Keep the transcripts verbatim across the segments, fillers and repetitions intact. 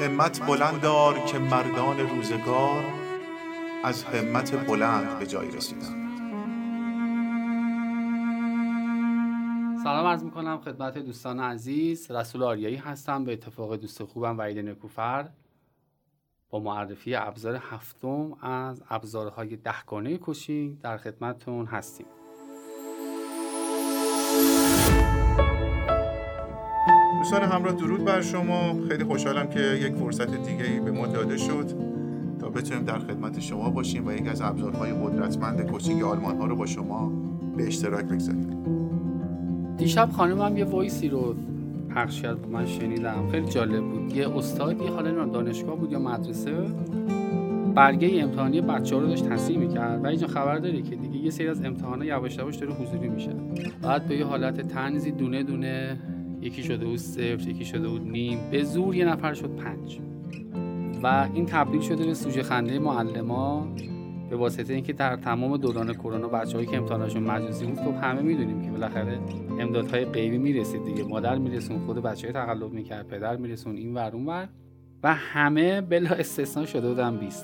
همت بلند دار که مردان روزگار از همت بلند به جای رسیدن. سلام عرض میکنم خدمت دوستان عزیز. رسول آریایی هستم. به اتفاق دوست خوبم وحید نکوفر با معرفی ابزار هفتم از ابزارهای دهگانه کوچینگ در خدمتتون هستیم. دوستان همراه، درود بر شما. خیلی خوشحالم که یک فرصت دیگه‌ای به ما داده شد تا بتونیم در خدمت شما باشیم و یک از ابزارهای قدرتمند کوچینگ آلمان ها رو با شما به اشتراک بگذاریم. دیشب خانمم یه وایسی رو پخش کرد، من شنیدم، خیلی جالب بود. یه استادی، حالا دانشگاه بود یا مدرسه، برگه امتحانی بچه‌ها رو داشت تصحیح می‌کرد و اینجا خبر داره که دیگه یه سری از امتحانا یواش یواش داره حضوری میشه. بعد به یه حالت طنزی دونه دونه یکی شده بود صفر، یکی شده بود نیم، به زور یه نفر شد پنج و این تبدیل شده به سوژه خنده معلما به واسطه اینکه در تمام دوران کرونا بچه‌هایی که امتحاناشون مجازی بود، خب همه میدونیم که بالاخره امدادهای غیبی میرسید دیگه، مادر میرسون، خود بچه‌ها تقلب میکرد، پدر میرسون این ور اون ور و همه بلا استثنا شده بودن بیست.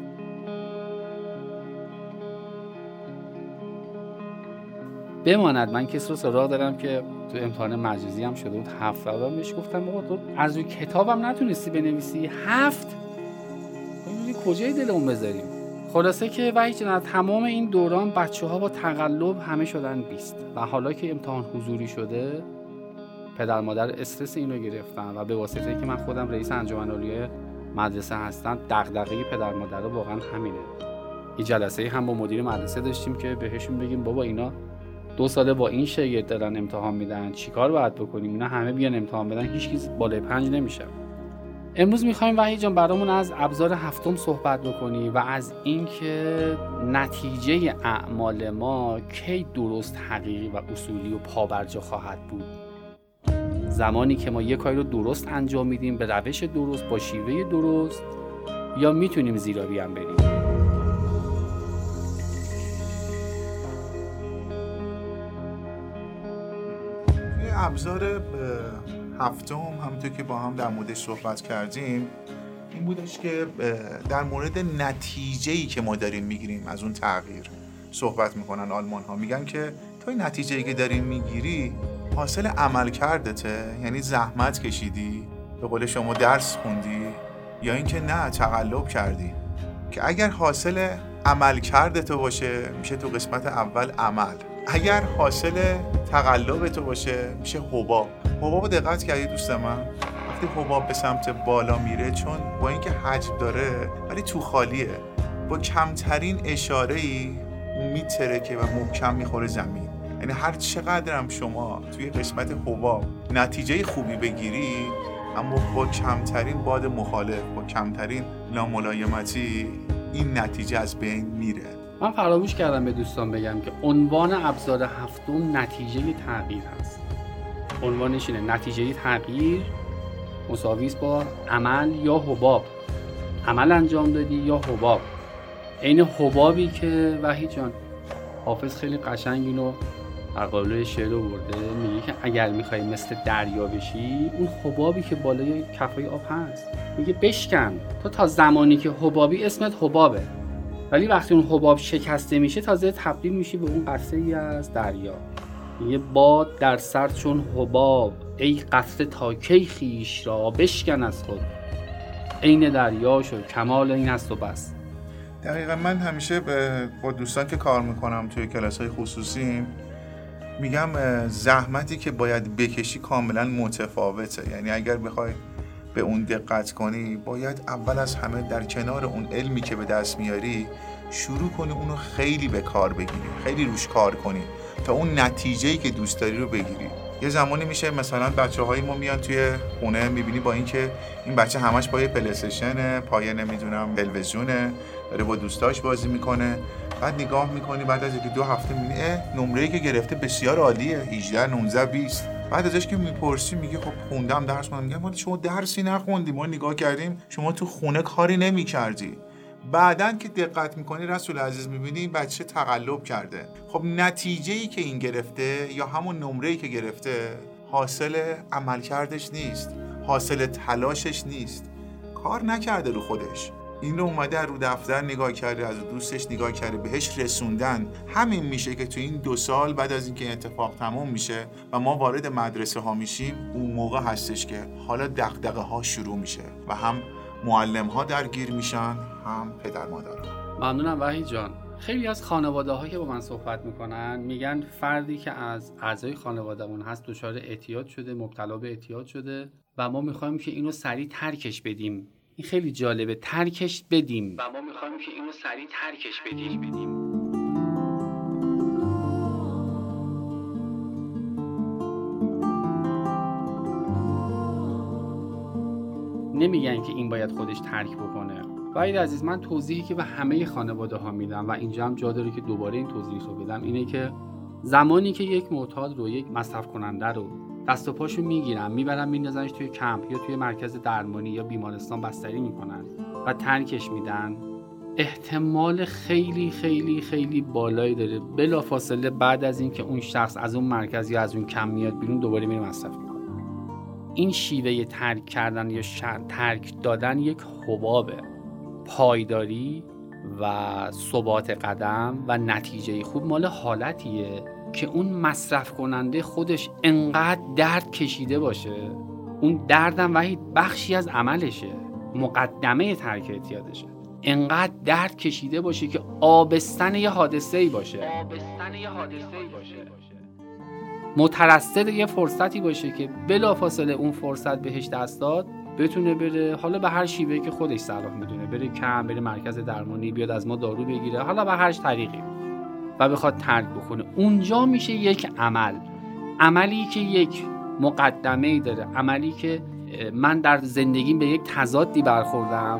بماند من کسی رو سراغ دارم که تو امتحان مجازی هم شده بود هفت و بهش گفتم بابا تو از روی کتابم نتونستی بنویسی هفت؟ ببینید کجای دلمون بذاریم. خلاصه که و هیچ نه، تمام این دوران بچه‌ها با تقلب همه شدن بیست و حالا که امتحان حضوری شده پدر مادر استرس اینو گرفتن و به واسطه اینکه من خودم رئیس انجمن عالیه مدرسه هستم، دغدغه پدر مادر واقعا همینه. یه جلسه هم با مدیر مدرسه داشتیم که بهشون بگیم بابا اینا دو ساله با این شاگرد دارن امتحان میدن، چیکار باید بکنیم؟ اینا همه بیان امتحان بدن، هیچ کی بالای پنج نمیشه. امروز میخوایم وحید جان برامون از ابزار هفتم صحبت بکنی و از اینکه نتیجه اعمال ما کی درست، حقیقی و اصولی و پابرجا خواهد بود. زمانی که ما یک کاری رو درست انجام میدیم به روش درست با شیوه درست، یا میتونیم زیرا هم بریم. ابزار هفتم همونطور که با هم در موردش صحبت کردیم این بودش که در مورد نتیجه‌ای که ما داریم میگیریم از اون تغییر صحبت میکنن آلمان ها. میگن که تو این نتیجه‌ای که داری میگیری حاصل عمل کردته، یعنی زحمت کشیدی، به قول شما درس خوندی، یا اینکه نه تقلب کردی. که اگر حاصل عمل کردته باشه میشه تو قسمت اول عمل، اگر حاصل تقلب تو باشه میشه حباب. حباب دقت کردی دوست من؟ وقتی حباب به سمت بالا میره، چون با اینکه حجم داره ولی تو خالیه، با کمترین اشاره‌ای میترکه و محکم میخوره زمین. یعنی هر چقدر هم شما توی قسمت حباب نتیجه خوبی بگیری، اما با کمترین باد مخالف، با کمترین ناملایمتی این نتیجه از بین میره. من فراموش کردم به دوستان بگم که عنوان ابزار هفتم نتیجه تغییر هست. عنوانش اینه، نتیجه تغییر مساوی است با عمل یا حباب. عمل انجام دادی یا حباب. عین حبابی که وحید جان حافظ خیلی قشنگ اینو در قالب شعر آورده، میگه که اگر میخوای مثل دریا بشی، اون حبابی که بالای کفای آب هست میگه بشکن. تو تا زمانی که حبابی اسمت حبابه، ولی وقتی اون حباب شکسته میشه تازه تبدیل میشی به اون قطره ای از دریا. یه باد در سر چون حباب، ای قطره تا کی خویش را بشکن از خود، عین دریا شو کمال این است و بس. دقیقا من همیشه با دوستان که کار میکنم توی کلاس‌های خصوصی میگم زحمتی که باید بکشی کاملا متفاوته. یعنی اگر بخوای به اون دقت کنی، باید اول از همه در کنار اون علمی که به دست میاری شروع کنی اونو خیلی به کار بگیری، خیلی روش کار کنی تا اون نتیجه‌ای که دوست داری رو بگیری. یه زمانی میشه مثلا بچه‌های ما میان توی خونه، میبینی با اینکه این بچه همش پای پلی استیشن، پای نمیدونم تلویزیونه، داره با دوستاش بازی میکنه، بعد نگاه میکنی بعد از یکی دو هفته میبینی نمره‌ای که گرفته بسیار عالیه، هجده نوزده بیست. بعد ازش که میپرسی میگه خب خوندم درس خوندم. میگم ولی شما درسی نخوندی، ما نگاه کردیم شما تو خونه کاری نمی‌کردی. بعدن که دقت میکنی رسول عزیز میبینی این بچه تقلب کرده. خب نتیجه‌ای که این گرفته یا همون نمره‌ای که گرفته حاصل عملکردش نیست، حاصل تلاشش نیست. کار نکرده رو خودش. این رو اومده رو دفتر نگاه کرده، از دوستش نگاه کرده، بهش رسوندن. همین میشه که تو این دو سال بعد از اینکه اتفاق تموم میشه و ما وارد مدرسه ها میشیم، اون موقع هستش که حالا دغدغه ها شروع میشه و هم معلم ها درگیر میشن، هم پدر مادر. ممنونم وحید جان. خیلی از خانواده ها که با من صحبت میکنن میگن فردی که از اعضای خانوادهمون هست دچار اعتیاد شده، مبتلا به اعتیاد شده و ما میخوایم که اینو سریع ترکش بدیم. این خیلی جالبه، ترکش بدیم و ما میخوایم که اینو سریع ترکش بدیم بدیم نمیگن که این باید خودش ترک بکنه. وحید عزیز، من توضیحی که به همه خانواده ها میدم و اینجا هم جا داره که دوباره این توضیح رو بدم اینه که زمانی که یک معتاد رو، یک مصرف کننده رو دست و پاشو میگیرن میبرن میندازنش توی کمپ یا توی مرکز درمانی یا بیمارستان بستری میکنن و ترکش میدن، احتمال خیلی خیلی خیلی بالایی داره بلافاصله بعد از این که اون شخص از اون مرکز یا از اون کمپ میاد بیرون دوباره میره مصرف میکنه. این شیوه ترک کردن یا ترک دادن یک حبابه. پایداری و ثبات قدم و نتیجه خوب مال حالتیه که اون مصرف کننده خودش انقدر درد کشیده باشه، اون دردم وحید بخشی از عملشه، مقدمه ترک اعتیادشه، انقدر درد کشیده باشه که آبستن یه حادثه‌ای باشه آبستن یه حادثه‌ای باشه مترصد یه فرصتی باشه که بلافاصله اون فرصت بهش دست داد بتونه بره، حالا به هر شیوهی که خودش صلاح میدونه، بره کمپ، بره مرکز درمانی، بیاد از ما دارو بگیره، حالا به هر طریقی و بخواد ترک بکنه. اونجا میشه یک عمل عملی که یک مقدمه‌ای داره، عملی که من در زندگیم به یک تضادی برخوردم،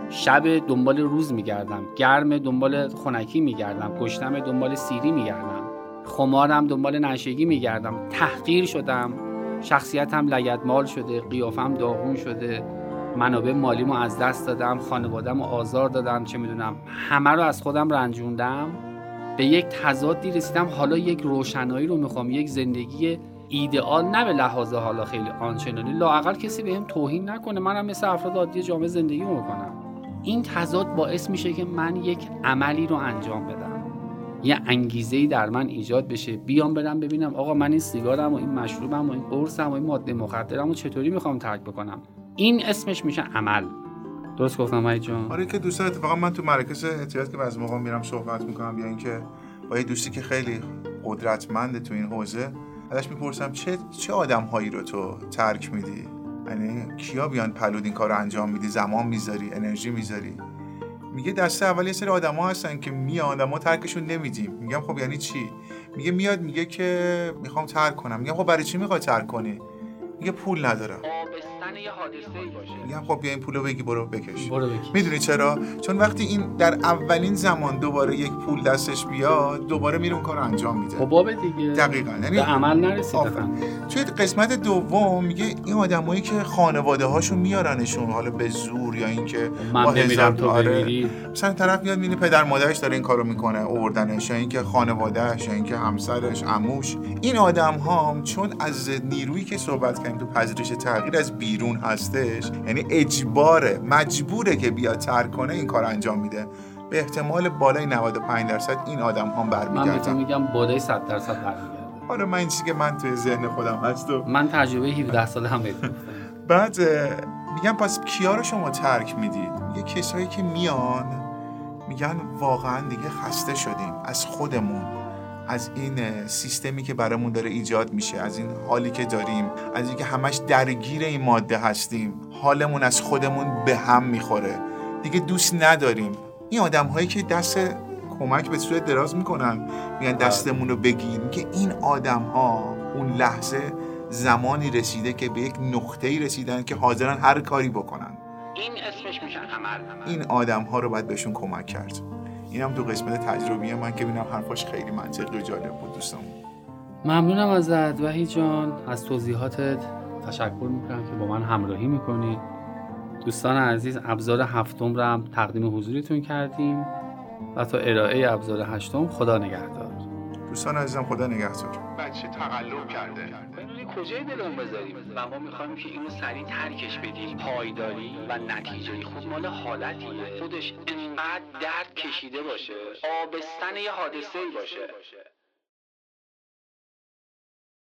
شب دنبال روز میگردم، گرم دنبال خنکی میگردم، گشنم دنبال سیری میگردم، خمارم دنبال نشگی میگردم، تحقیر شدم، شخصیتم لگدمال شده، قیافم داغون شده، منابع مالیمو از دست دادم، خانواده‌مو آزار دادم، چه میدونم همه رو از خودم رنجوندم، به یک تضادی رسیدم، حالا یک روشنایی رو میخوام، یک زندگی ایدئال، نه به لحاظ حالا خیلی آنچنانی، لااقل کسی بهم توهین نکنه، منم مثل افراد عادی جامعه زندگی میکنم. این تضاد باعث میشه که من یک عملی رو انجام بدم، یه انگیزه‌ای در من ایجاد بشه، بیام برم ببینم آقا من این سیگارم و این مشروبم و این قرصم و این ماده مخدرم و چطوری میخوام ترک بکنم. این اسمش میشه عمل. درست گفتم وحید جان؟ آره که دوستان، اتفاقا من تو مراکز اعتیاد که بعضی موقع میرم صحبت میکنم یا اینکه با یه دوستی که خیلی قدرتمنده تو این حوزه ازش میپرسم چه چه آدم‌هایی رو تو ترک میدی؟ یعنی کیا بیان پلود این کارو انجام میدی، زمان میذاری، انرژی میذاری؟ میگه دسته اول یه سری آدما هستن که میان ما ترکشون نمیدیم. میگم خب یعنی چی؟ میگه میاد میگه که میخوام ترک کنم. میگم خب برای چی میخوای ترک کنی؟ میگه پول ندارم. آبستن یه حادثه‌ای باشه. میگم خب بیا این پولو بگی برو بکش. برو بکش. میدونی چرا؟ چون وقتی این در اولین زمان دوباره یک پول دستش بیاد، دوباره میره اون کارو انجام میده. حباب دیگه. دقیقاً. یعنی به عمل نرسیده. توی قسمت دوم میگه این آدمایی که خانواده هاشون میارنشون حالا به زور یا اینکه من نمیرم تو بمیری، مثلا طرف میاد میبینه پدر مادرش داره این کارو میکنه، آوردنش، یا اینکه خانواده‌اش، یا اینکه همسرش، عموش. این آدم ها چون از نیرویی که صحبت کردیم تو پذیرش تغییر از بیرون هستش، یعنی اجباره، مجبوره که بیاد ترک کنه، این کار انجام میده. به احتمال بالای نود و پنج درصد این آدم ها برمیگردن. من بهتون میگم بالای صد درصد برمیگردن. آره من این چیزی که من توی ذهن خودم هست و من تجربه هفده ساله هم بهتون گفتم. بعد میگم پس کیا رو شما ترک میدید؟ میگه کسایی که میان میگن واقعا دیگه خسته شدیم از خودمون، از این سیستمی که برامون داره ایجاد میشه، از این حالی که داریم، از اینکه همش درگیر این ماده هستیم، حالمون از خودمون به هم میخوره، دیگه دوست نداریم. این آدم هایی که دست کمک به صورت دراز میکنن میگن دستمون رو بگیر، که این آدم ها اون لحظه زمانی رسیده که به یک نقطه‌ای رسیدن که حاضرن هر کاری بکنن. این اسمش میشه عمل. این آدم ها رو باید بهشون کمک کرد. این هم تو قسمت تجربیه من که ببینم حرفاش خیلی منطقی و جالب بود. دوستان ممنونم ازت وحید جان، از توضیحاتت تشکر میکنم که با من همراهی میکنی. دوستان عزیز، ابزار هفتم رو هم تقدیم حضورتون کردیم و تا ارائه ابزار هشتم خدا نگهدار. دوستان عزیزم خدا نگهدار. بچه تقلب کرده. کجای دلمون بذاریم و ما میخوایم که اینو سریع ترکش بدیم. پایداری و نتیجه خوب مال حالتیه خودش انقدر درد کشیده باشه، آبستن یه حادثه‌ای باشه.